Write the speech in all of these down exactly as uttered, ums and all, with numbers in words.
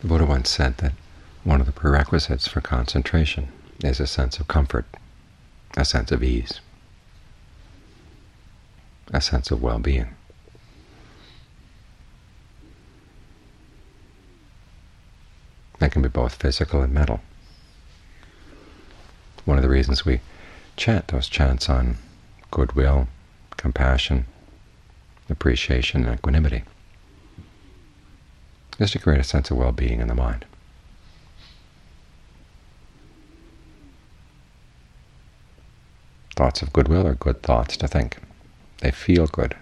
The Buddha once said that one of the prerequisites for concentration is a sense of comfort, a sense of ease, a sense of well-being. That can be both physical and mental. One of the reasons we chant those chants on goodwill, compassion, appreciation, and equanimity is to create a sense of well-being in the mind. Thoughts of goodwill are good thoughts to think. They feel good.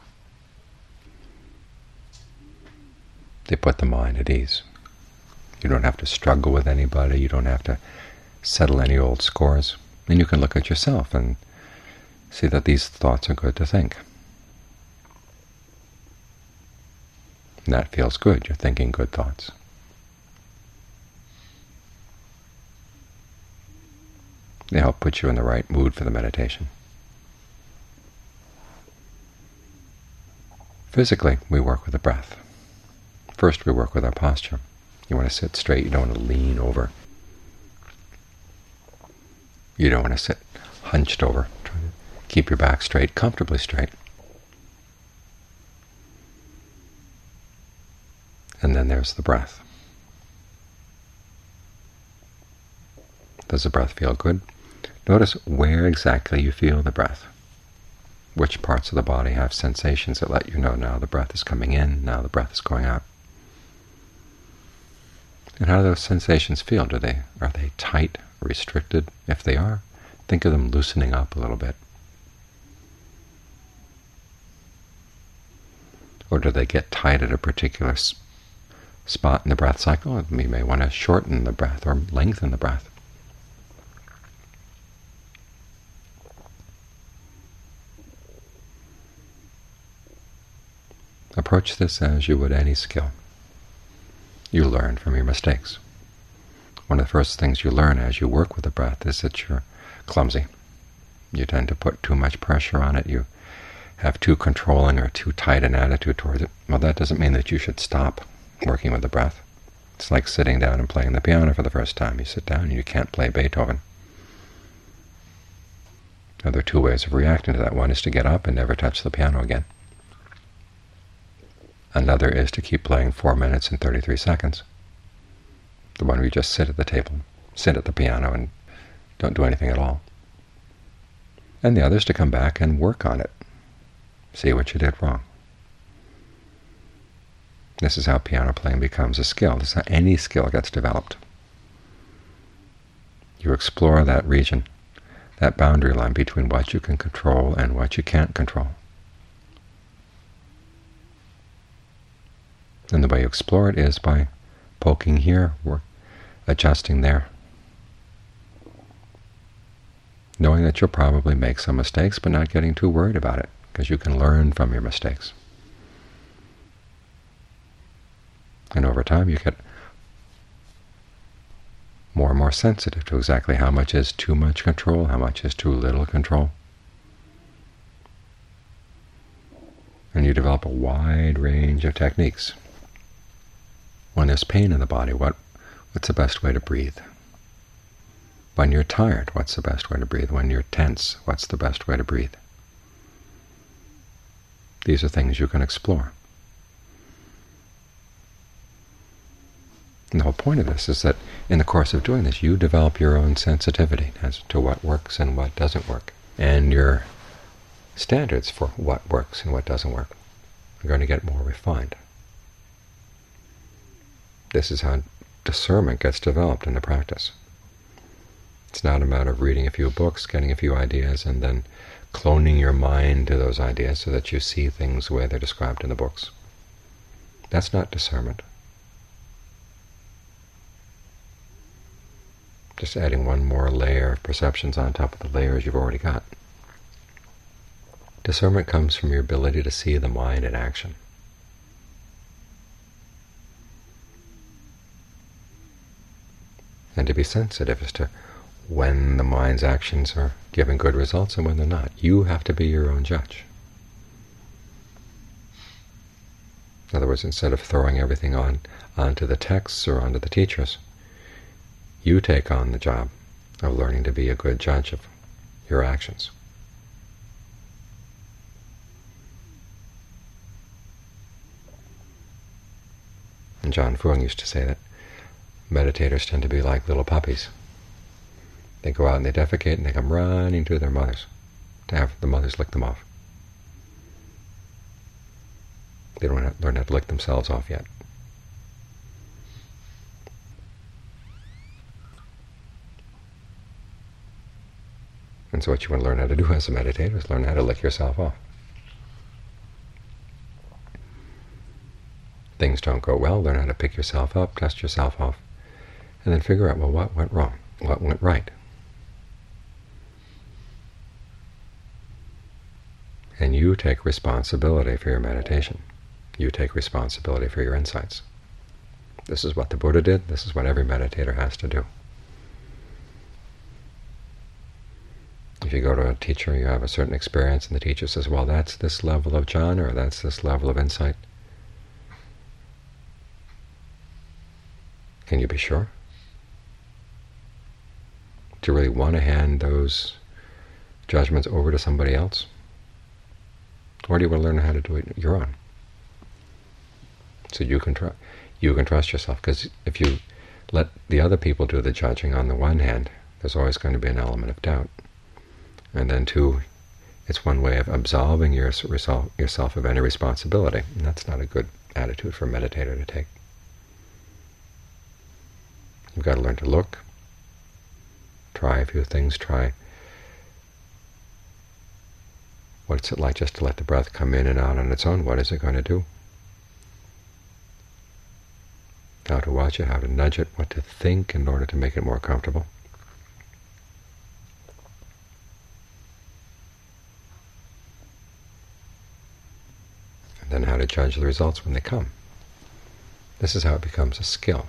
They put the mind at ease. You don't have to struggle with anybody. You don't have to settle any old scores. And you can look at yourself and see that these thoughts are good to think. And that feels good. You're thinking good thoughts. They help put you in the right mood for the meditation. Physically, we work with the breath. First, we work with our posture. You want to sit straight. You don't want to lean over. You don't want to sit hunched over. Try to keep your back straight, comfortably straight. And then there's the breath. Does the breath feel good? Notice where exactly you feel the breath. Which parts of the body have sensations that let you know now the breath is coming in, now the breath is going out. And how do those sensations feel? Do they are they tight, restricted? If they are, think of them loosening up a little bit. Or do they get tight at a particular spot in the breath cycle? You may want to shorten the breath or lengthen the breath. Approach this as you would any skill. You learn from your mistakes. One of the first things you learn as you work with the breath is that you're clumsy. You tend to put too much pressure on it. You have too controlling or too tight an attitude towards it. Well, that doesn't mean that you should stop working with the breath. It's like sitting down and playing the piano for the first time. You sit down and you can't play Beethoven. Now, there are two ways of reacting to that. One is to get up and never touch the piano again. Another is to keep playing four minutes and thirty-three seconds. The one where you just sit at the table, sit at the piano, and don't do anything at all. And the other is to come back and work on it. See what you did wrong. This is how piano playing becomes a skill. This is how any skill gets developed. You explore that region, that boundary line between what you can control and what you can't control. And the way you explore it is by poking here, or adjusting there, knowing that you'll probably make some mistakes, but not getting too worried about it, because you can learn from your mistakes. And over time you get more and more sensitive to exactly how much is too much control, how much is too little control. And you develop a wide range of techniques. When there's pain in the body, what, what's the best way to breathe? When you're tired, what's the best way to breathe? When you're tense, what's the best way to breathe? These are things you can explore. And the whole point of this is that in the course of doing this, you develop your own sensitivity as to what works and what doesn't work. And your standards for what works and what doesn't work are going to get more refined. This is how discernment gets developed in the practice. It's not a matter of reading a few books, getting a few ideas, and then cloning your mind to those ideas so that you see things the way they're described in the books. That's not discernment. Just adding one more layer of perceptions on top of the layers you've already got. Discernment comes from your ability to see the mind in action. And to be sensitive as to when the mind's actions are giving good results and when they're not. You have to be your own judge. In other words, instead of throwing everything on onto the texts or onto the teachers, you take on the job of learning to be a good judge of your actions. And John Fuang used to say that meditators tend to be like little puppies. They go out and they defecate and they come running to their mothers to have the mothers lick them off. They don't learn how to lick themselves off yet. And so what you want to learn how to do as a meditator is learn how to lick yourself off. Things don't go well, learn how to pick yourself up, dust yourself off, and then figure out, well, what went wrong? What went right? And you take responsibility for your meditation. You take responsibility for your insights. This is what the Buddha did. This is what every meditator has to do. If you go to a teacher, you have a certain experience, and the teacher says, well, that's this level of jhana, or that's this level of insight. Can you be sure? Do you really want to hand those judgments over to somebody else? Or do you want to learn how to do it your own? So you can try, you can trust yourself, because if you let the other people do the judging on the one hand, there's always going to be an element of doubt. And then two, it's one way of absolving yourself, yourself of any responsibility, and that's not a good attitude for a meditator to take. You've got to learn to look, try a few things, try what's it like just to let the breath come in and out on its own. What is it going to do? How to watch it, how to nudge it, what to think in order to make it more comfortable. And then how to judge the results when they come. This is how it becomes a skill.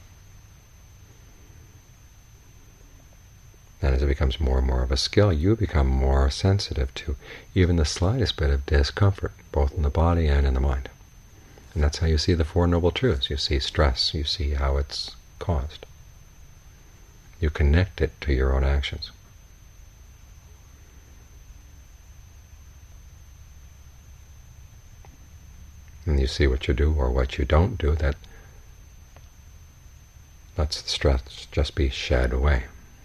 And as it becomes more and more of a skill, you become more sensitive to even the slightest bit of discomfort, both in the body and in the mind. And that's how you see the Four Noble Truths. You see stress, you see how it's caused. You connect it to your own actions. And you see what you do or what you don't do that lets the stress just be shed away.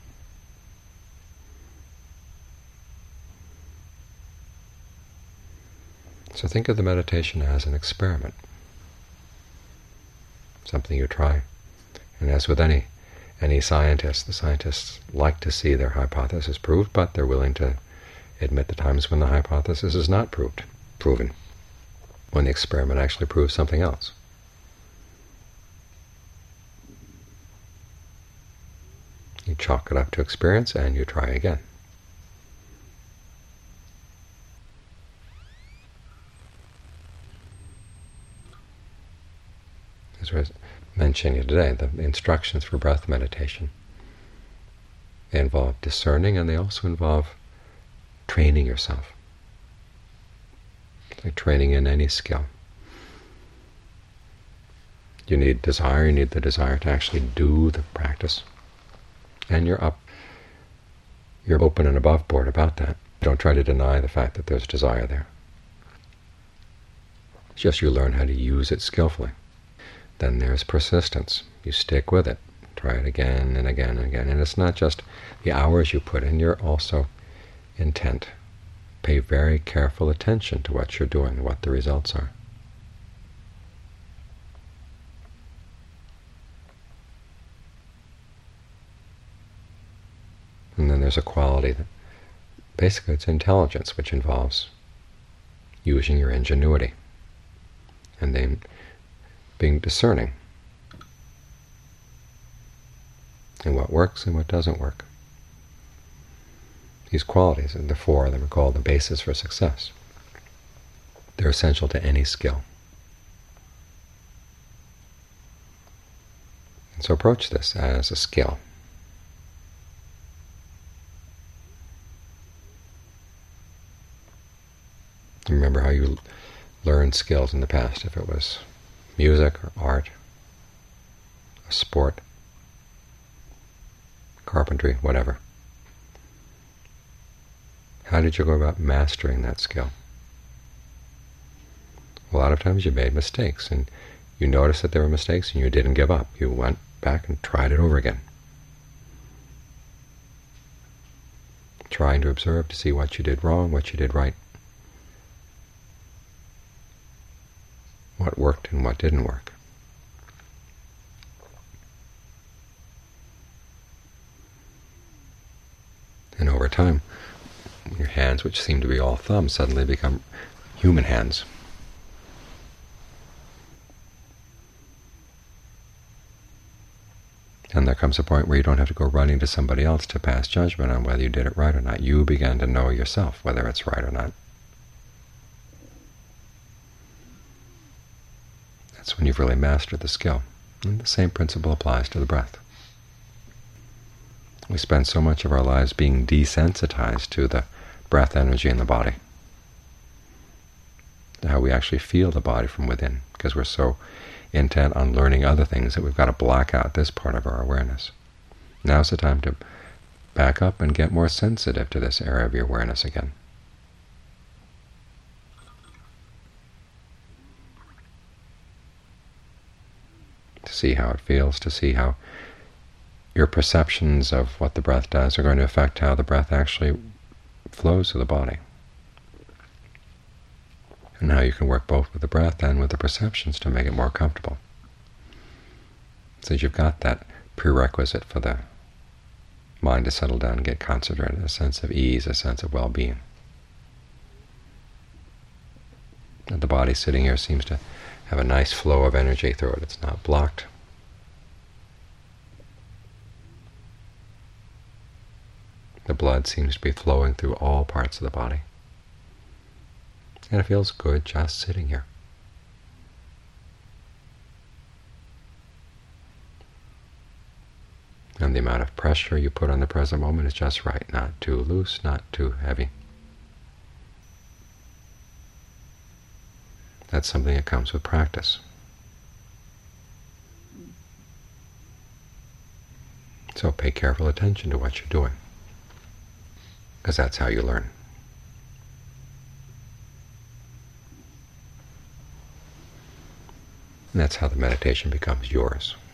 So think of the meditation as an experiment, something you try. And as with any any scientist, the scientists like to see their hypothesis proved, but they're willing to admit the times when the hypothesis is not proved, proven, when the experiment actually proves something else. You chalk it up to experience and you try again. As I was mentioning today, the instructions for breath meditation, they involve discerning, and they also involve training yourself. It's like training in any skill. You need desire, you need the desire to actually do the practice. And you're up, you're open and above board about that. Don't try to deny the fact that there's desire there. It's just you learn how to use it skillfully. Then there's persistence. You stick with it. Try it again and again and again. And it's not just the hours you put in, you're also intent. Pay very careful attention to what you're doing and what the results are. And then there's a quality that, basically it's intelligence, which involves using your ingenuity. And then being discerning in what works and what doesn't work. These qualities, and the four of them, are called the basis for success. They're essential to any skill. And so approach this as a skill. Remember how you learned skills in the past. If it was music or art, or sport, carpentry, whatever. How did you go about mastering that skill? A lot of times you made mistakes, and you noticed that there were mistakes, and you didn't give up. You went back and tried it over again, trying to observe to see what you did wrong, what you did right, what worked and what didn't work. And over time, your hands, which seem to be all thumbs, suddenly become human hands. And there comes a point where you don't have to go running to somebody else to pass judgment on whether you did it right or not. You begin to know yourself whether it's right or not. That's when you've really mastered the skill. And the same principle applies to the breath. We spend so much of our lives being desensitized to the breath energy in the body, to how we actually feel the body from within, because we're so intent on learning other things that we've got to block out this part of our awareness. Now's the time to back up and get more sensitive to this area of your awareness again. To see how it feels, to see how your perceptions of what the breath does are going to affect how the breath actually flows through the body. And how you can work both with the breath and with the perceptions to make it more comfortable. So you've got that prerequisite for the mind to settle down and get concentrated, a sense of ease, a sense of well-being. And the body sitting here seems to have a nice flow of energy through it. It's not blocked. The blood seems to be flowing through all parts of the body. And it feels good just sitting here. And the amount of pressure you put on the present moment is just right, not too loose, not too heavy. That's something that comes with practice. So pay careful attention to what you're doing, because that's how you learn. And that's how the meditation becomes yours.